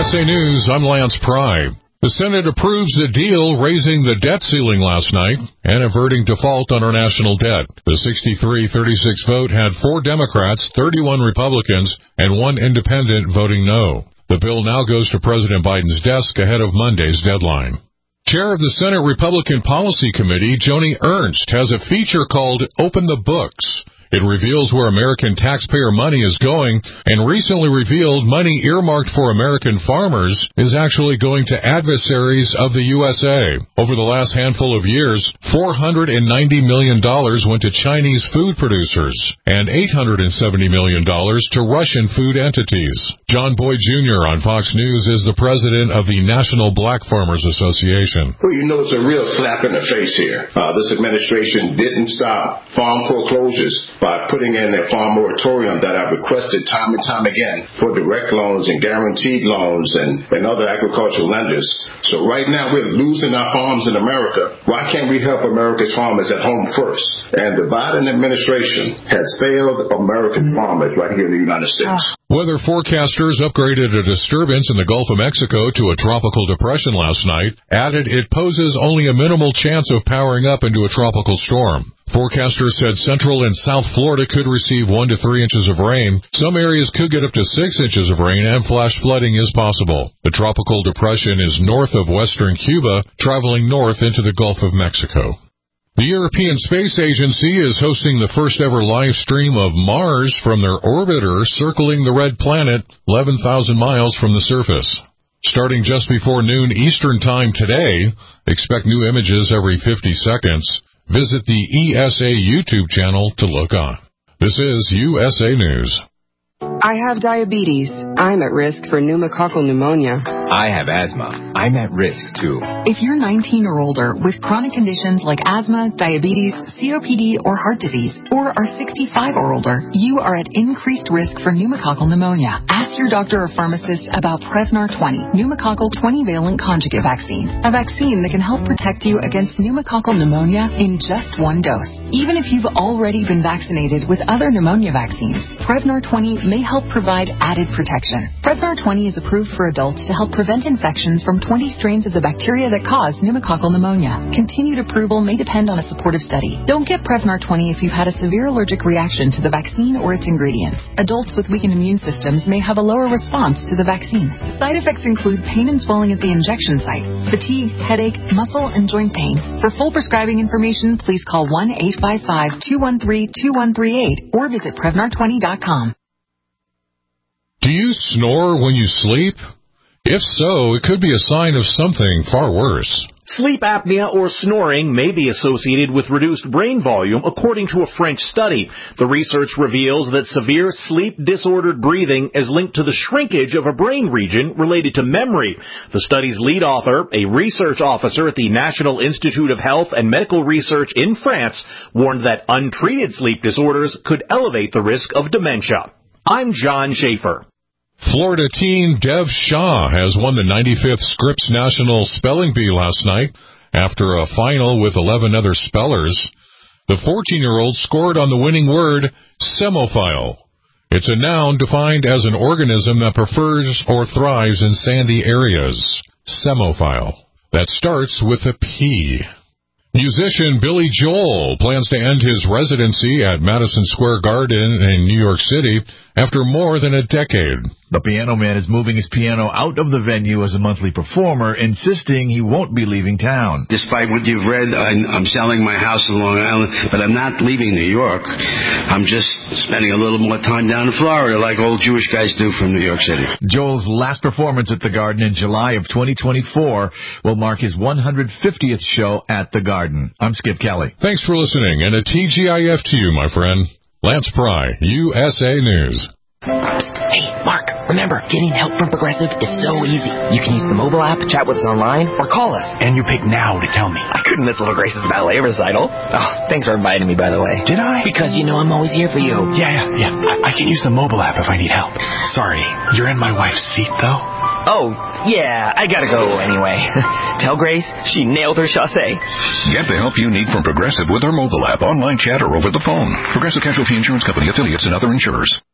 USA News, I'm Lance Pry. The Senate approves a deal raising the debt ceiling last night and averting default on our national debt. The 63-36 vote had 4 Democrats, 31 Republicans, and 1 independent voting no. The bill now goes to President Biden's desk ahead of Monday's deadline. Chair of the Senate Republican Policy Committee, Joni Ernst, has a feature called Open the Books. It reveals where American taxpayer money is going, and recently revealed money earmarked for American farmers is actually going to adversaries of the USA. Over the last handful of years, $490 million went to Chinese food producers and $870 million to Russian food entities. John Boyd Jr. on Fox News is the president of the National Black Farmers Association. Well, you know, it's a real slap in the face here. This administration didn't stop farm foreclosures by putting in a farm moratorium that I've requested time and time again for direct loans and guaranteed loans and other agricultural lenders. So right now we're losing our farms in America. Why can't we help America's farmers at home first? And the Biden administration has failed American farmers right here in the United States. Weather forecasters upgraded a disturbance in the Gulf of Mexico to a tropical depression last night, added it poses only a minimal chance of powering up into a tropical storm. Forecasters said Central and South Florida could receive 1 to 3 inches of rain. Some areas could get up to 6 inches of rain, and flash flooding is possible. The tropical depression is north of western Cuba, traveling north into the Gulf of Mexico. The European Space Agency is hosting the first ever live stream of Mars from their orbiter circling the red planet 11,000 miles from the surface. Starting just before noon Eastern Time today, expect new images every 50 seconds. Visit the ESA YouTube channel to look on. This is USA News. I have diabetes. I'm at risk for pneumococcal pneumonia. I have asthma. I'm at risk, too. If you're 19 or older with chronic conditions like asthma, diabetes, COPD, or heart disease, or are 65 or older, you are at increased risk for pneumococcal pneumonia. Ask your doctor or pharmacist about Prevnar 20, pneumococcal 20-valent conjugate vaccine, a vaccine that can help protect you against pneumococcal pneumonia in just 1 dose. Even if you've already been vaccinated with other pneumonia vaccines, Prevnar 20 may help provide added protection. Prevnar 20 is approved for adults to help prevent infections from 20 strains of the bacteria that cause pneumococcal pneumonia. Continued approval may depend on a supportive study. Don't get Prevnar 20 if you've had a severe allergic reaction to the vaccine or its ingredients. Adults with weakened immune systems may have a lower response to the vaccine. Side effects include pain and swelling at the injection site, fatigue, headache, muscle, and joint pain. For full prescribing information, please call 1-855-213-2138 or visit Prevnar20.com. Do you snore when you sleep? If so, it could be a sign of something far worse. Sleep apnea or snoring may be associated with reduced brain volume, according to a French study. The research reveals that severe sleep-disordered breathing is linked to the shrinkage of a brain region related to memory. The study's lead author, a research officer at the National Institute of Health and Medical Research in France, warned that untreated sleep disorders could elevate the risk of dementia. I'm John Schaefer. Florida teen Dev Shah has won the 95th Scripps National Spelling Bee last night after a final with 11 other spellers. The 14-year-old scored on the winning word, semophile. It's a noun defined as an organism that prefers or thrives in sandy areas. Semophile. That starts with a P. Musician Billy Joel plans to end his residency at Madison Square Garden in New York City after more than a decade. The Piano Man is moving his piano out of the venue as a monthly performer, insisting he won't be leaving town. Despite what you've read, I'm selling my house in Long Island, but I'm not leaving New York. I'm just spending a little more time down in Florida like old Jewish guys do from New York City. Joel's last performance at the Garden in July of 2024 will mark his 150th show at the Garden. I'm Skip Kelly. Thanks for listening, and a TGIF to you, my friend. Lance Pry, USA News. Hey, Mark, remember, getting help from Progressive is so easy. You can use the mobile app, chat with us online, or call us. And you pick now to tell me. I couldn't miss Little Grace's ballet recital. Oh, thanks for inviting me, by the way. Did I? Because you know I'm always here for you. Yeah. I can use the mobile app if I need help. Sorry, you're in my wife's seat, though? Oh, yeah, I gotta go anyway. Tell Grace she nailed her chassé. Get the help you need from Progressive with our mobile app, online chat, or over the phone. Progressive Casualty Insurance Company, affiliates, and other insurers.